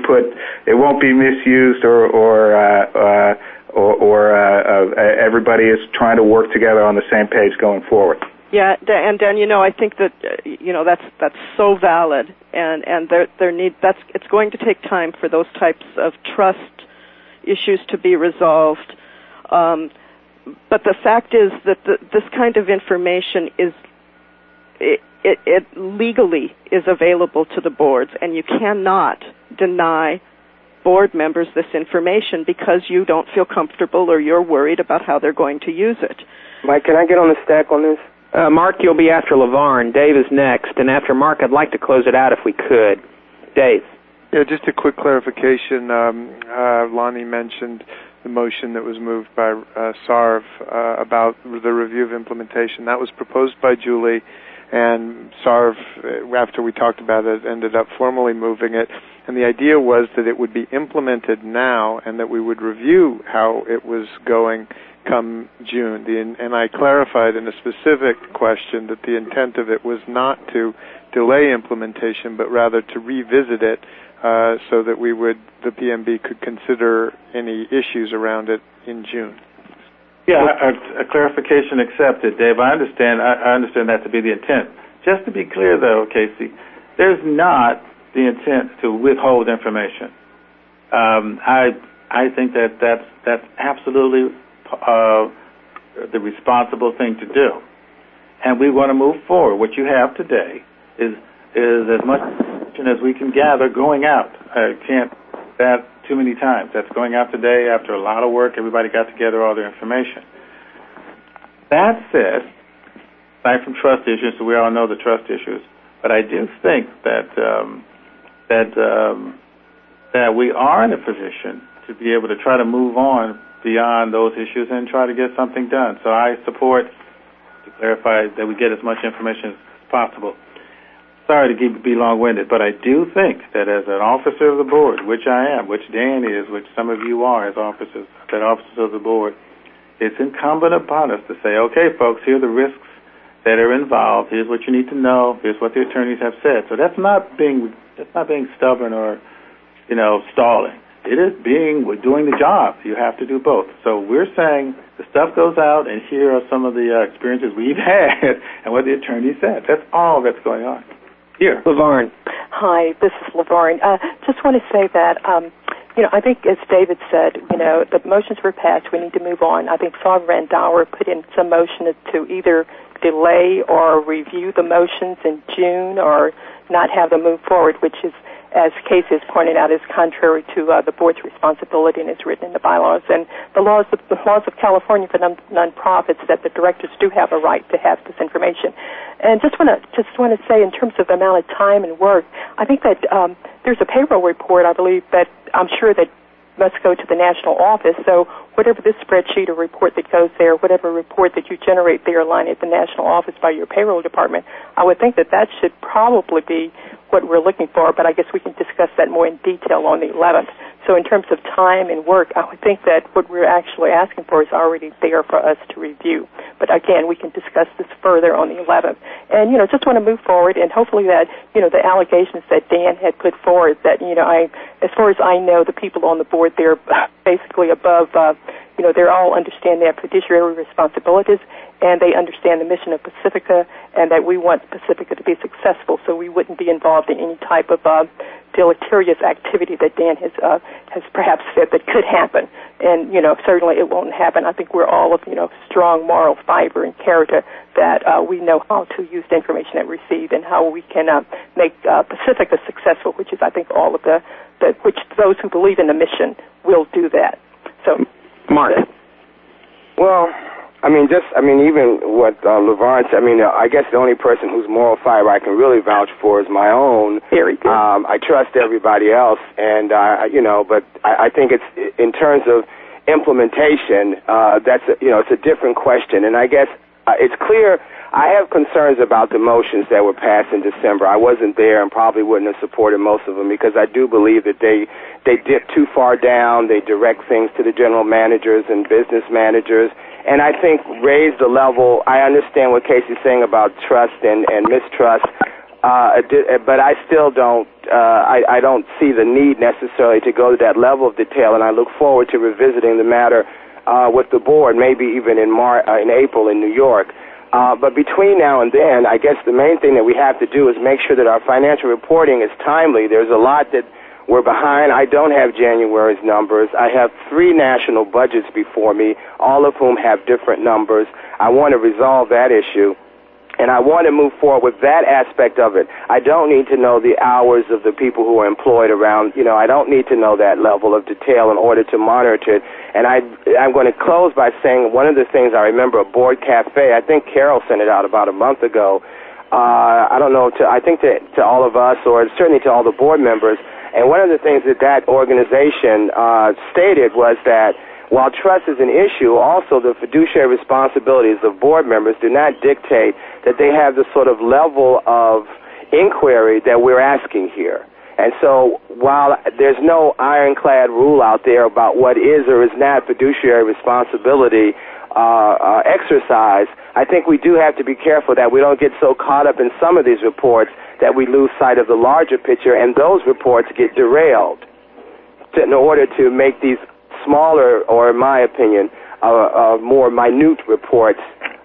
misused or everybody is trying to work together on the same page going forward. Yeah, and Dan, I think that that's so valid, and it's going to take time for those types of trust issues to be resolved. But the fact is that this kind of information it legally is available to the boards, and you cannot deny board members this information because you don't feel comfortable or you're worried about how they're going to use it. Mike, can I get on the stack on this? Mark, you'll be after LaVarn. Dave is next, and after Mark, I'd like to close it out if we could. Dave. Yeah, just a quick clarification. Lonnie mentioned the motion that was moved by Sarv about the review of implementation. That was proposed by Julie, and Sarv, after we talked about it, ended up formally moving it. And the idea was that it would be implemented now and that we would review how it was going come June. And I clarified in a specific question that the intent of it was not to delay implementation, but rather to revisit it so that the PMB could consider any issues around it in June. Yeah, a clarification accepted, Dave. I understand that to be the intent. Just to be clear, though, Casey, there's not the intent to withhold information. I think that's absolutely the responsible thing to do, and we want to move forward. What you have today is as much information as we can gather going out. I can't that too many times. That's going out today after a lot of work. Everybody got together all their information. That said, aside from trust issues, so we all know the trust issues, but I do think that we are in a position to be able to try to move on beyond those issues and try to get something done. So I support, to clarify, that we get as much information as possible. Sorry to be long-winded, but I do think that as an officer of the board, which I am, which Dan is, which some of you are as officers of the board, it's incumbent upon us to say, okay, folks, here are the risks that are involved. Here's what you need to know. Here's what the attorneys have said. So that's not being stubborn or, stalling. It is we're doing the job. You have to do both. So we're saying the stuff goes out, and here are some of the experiences we've had and what the attorney said. That's all that's going on. Here. LaVarn. Hi, this is LaVarn. Just want to say that, I think as David said, the motions were passed. We need to move on. I think Saul Randauer put in some motion to either delay or review the motions in June or not have them move forward, which is, as Casey has pointed out, is contrary to the board's responsibility and is written in the bylaws and the laws of California for nonprofits that the directors do have a right to have this information. And just want to say, in terms of the amount of time and work, I think that there's a payroll report, I believe, that I'm sure that must go to the national office. So whatever this spreadsheet or report that goes there, whatever report that you generate there line at the national office by your payroll department, I would think that should probably be what we're looking for, but I guess we can discuss that more in detail on the 11th. So in terms of time and work, I would think that what we're actually asking for is already there for us to review. But again, we can discuss this further on the 11th. And, just want to move forward, and hopefully that, the allegations that Dan had put forward, that, as far as I know, the people on the board, they're basically above, they all understand their fiduciary responsibilities, and they understand the mission of Pacifica, and that we want Pacifica to be successful, so we wouldn't be involved in any type of deleterious activity that Dan has perhaps said that could happen. And, certainly it won't happen. I think we're all of, strong moral fiber and character that we know how to use the information that we receive and how we can make Pacifica successful, which is, I think, all of which those who believe in the mission will do that. So, Mark. Well, even what LaVarn said, I guess the only person whose moral fiber I can really vouch for is my own. Very good. I trust everybody else, and, but I think it's, in terms of implementation, it's a different question, and I guess it's clear I have concerns about the motions that were passed in December. I wasn't there and probably wouldn't have supported most of them because I do believe that they dip too far down. They direct things to the general managers and business managers, and I think raise the level. I understand what Casey's saying about trust and mistrust, but I still don't. I don't see the need necessarily to go to that level of detail, and I look forward to revisiting the matter with the board, maybe even in April in New York. But between now and then, I guess the main thing that we have to do is make sure that our financial reporting is timely. There's a lot that we're behind. I don't have January's numbers. I have 3 national budgets before me, all of whom have different numbers. I want to resolve that issue, and I want to move forward with that aspect of it. I don't need to know the hours of the people who are employed around. I don't need to know that level of detail in order to monitor it. And I'm going to close by saying one of the things I remember, a board cafe, I think Carol sent it out about a month ago. I don't know, I think to all of us, or certainly to all the board members. And one of the things that organization stated was that while trust is an issue, also the fiduciary responsibilities of board members do not dictate that they have the sort of level of inquiry that we're asking here. And so while there's no ironclad rule out there about what is or is not fiduciary responsibility exercise, I think we do have to be careful that we don't get so caught up in some of these reports that we lose sight of the larger picture, and those reports get derailed in order to make these smaller, or in my opinion, more minute reports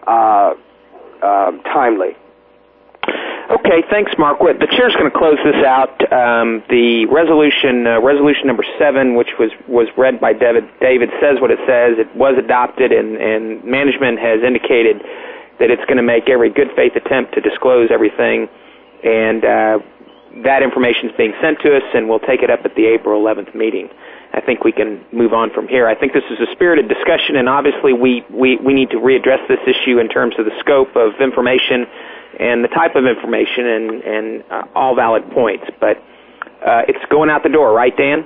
timely. Okay, thanks, Mark. The chair's going to close this out. The resolution number 7, which was read by David, says what it says. It was adopted, and management has indicated that it's going to make every good faith attempt to disclose everything, and that information is being sent to us, and we'll take it up at the April 11th meeting. I think we can move on from here. I think this is a spirited discussion, and obviously we need to readdress this issue in terms of the scope of information and the type of information and all valid points. But it's going out the door, right, Dan?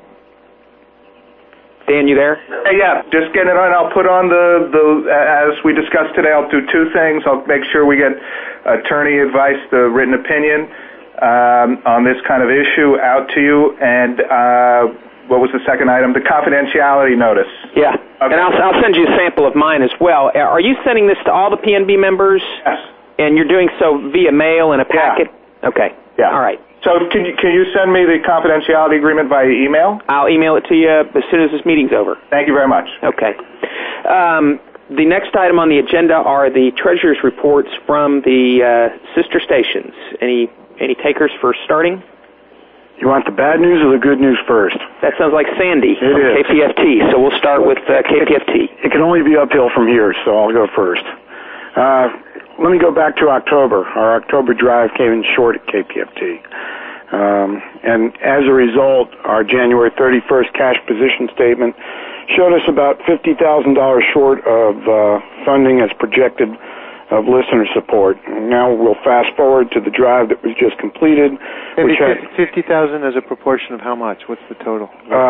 Dan, you there? Yeah, just getting it on. I'll put on as we discussed today, I'll do two things. I'll make sure we get attorney advice, the written opinion on this kind of issue out to you, and what was the second item? The confidentiality notice. Yeah, okay. And I'll send you a sample of mine as well. Are you sending this to all the PNB members? Yes. And you're doing so via mail in a packet? Yeah. Okay. Yeah. All right. So can you send me the confidentiality agreement via email? I'll email it to you as soon as this meeting's over. Thank you very much. Okay. The next item on the agenda are the treasurer's reports from the sister stations. Any takers for starting? You want the bad news or the good news first? That sounds like Sandy from KPFT, so we'll start with KPFT. It can only be uphill from here, so I'll go first. Let me go back to October. Our October drive came in short at KPFT. And as a result, our January 31st cash position statement showed us about $50,000 short of funding as projected of listener support. Now we'll fast forward to the drive that was just completed. Which had 50,000 as a proportion of how much? What's the total?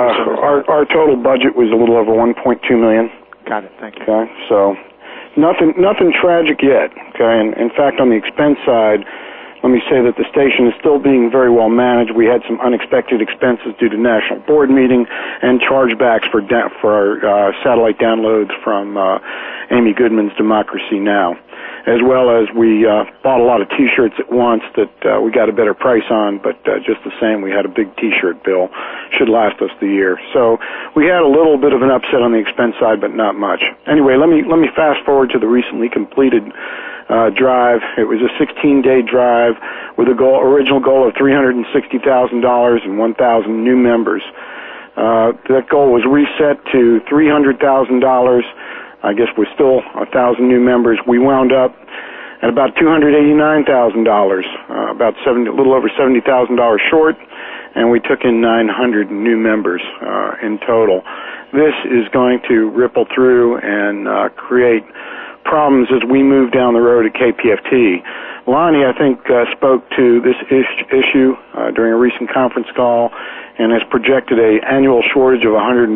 Our total budget was a little over $1.2 million. Got it. Thank you. Okay, so nothing tragic yet. Okay, and in fact, on the expense side, let me say that the station is still being very well managed. We had some unexpected expenses due to national board meeting and chargebacks for our satellite downloads from Amy Goodman's Democracy Now!, as well as we bought a lot of T-shirts at once that we got a better price on, but just the same, we had a big T-shirt bill. Should last us the year. So we had a little bit of an upset on the expense side, but not much. Anyway, let me fast forward to the recently completed drive. It was a 16-day drive with a original goal of $360,000 and 1,000 new members. That goal was reset to $300,000. I guess we're still 1,000 new members. We wound up at about $289,000, a little over $70,000 short, and we took in 900 new members in total. This is going to ripple through and create problems as we move down the road at KPFT. Lonnie, I think, spoke to this issue during a recent conference call and has projected an annual shortage of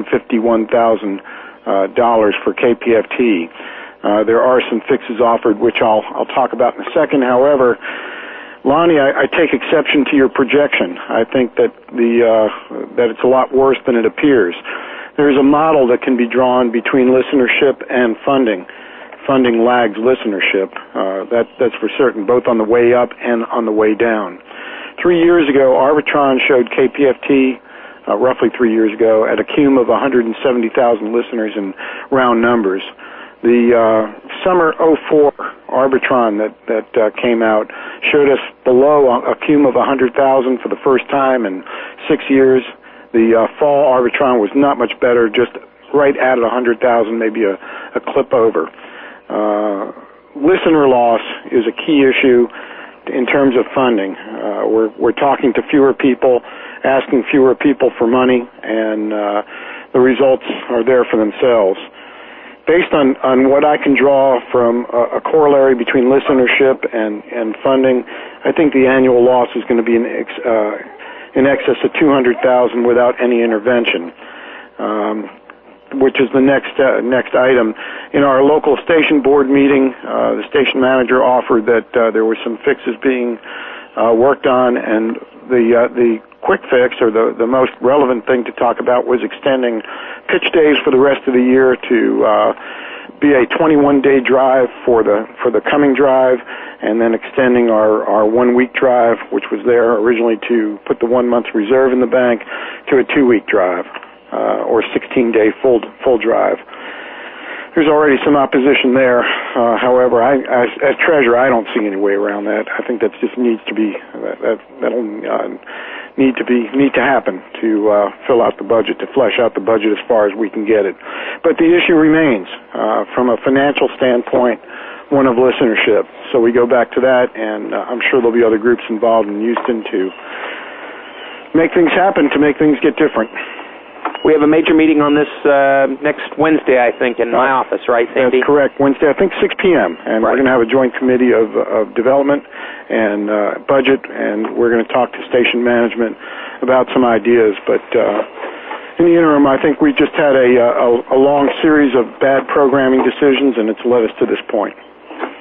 $151,000 for KPFT. There are some fixes offered, which I'll talk about in a second. However, Lonnie, I take exception to your projection. I think that that it's a lot worse than it appears. There's a model that can be drawn between listenership and funding. Funding lags listenership. That's for certain, both on the way up and on the way down. 3 years ago, Arbitron showed KPFT, roughly 3 years ago, at a cum of 170,000 listeners in round numbers. The summer 04 Arbitron that came out showed us below a cum of 100,000 for the first time in 6 years. The fall Arbitron was not much better, just right at 100,000, maybe a clip over. Listener loss is a key issue in terms of funding. We're talking to fewer people, asking fewer people for money, and the results are there for themselves. Based on what I can draw from a corollary between listenership and funding, I think the annual loss is going to be in excess of 200,000 without any intervention. Which is the next item. In our local station board meeting, the station manager offered that there were some fixes being worked on, and the quick fix, or the most relevant thing to talk about, was extending pitch days for the rest of the year to be a 21-day drive for the coming drive, and then extending our 1 week drive, which was there originally to put the 1 month reserve in the bank, to a 2 week drive. Or 16-day full drive. there's already some opposition there. However, as treasurer, I don't see any way around that. I think that just needs to be that'll need to happen to fill out the budget, to flesh out the budget as far as we can get it. But the issue remains from a financial standpoint, one of listenership. So we go back to that, and I'm sure there'll be other groups involved in Houston to make things happen, to make things get different. We have a major meeting on this next Wednesday, I think, in my office, right, Sandy? That's correct. Wednesday, I think 6 p.m. And We're going to have a joint committee of development and budget, and we're going to talk to station management about some ideas. But in the interim, I think we just had a long series of bad programming decisions, and it's led us to this point.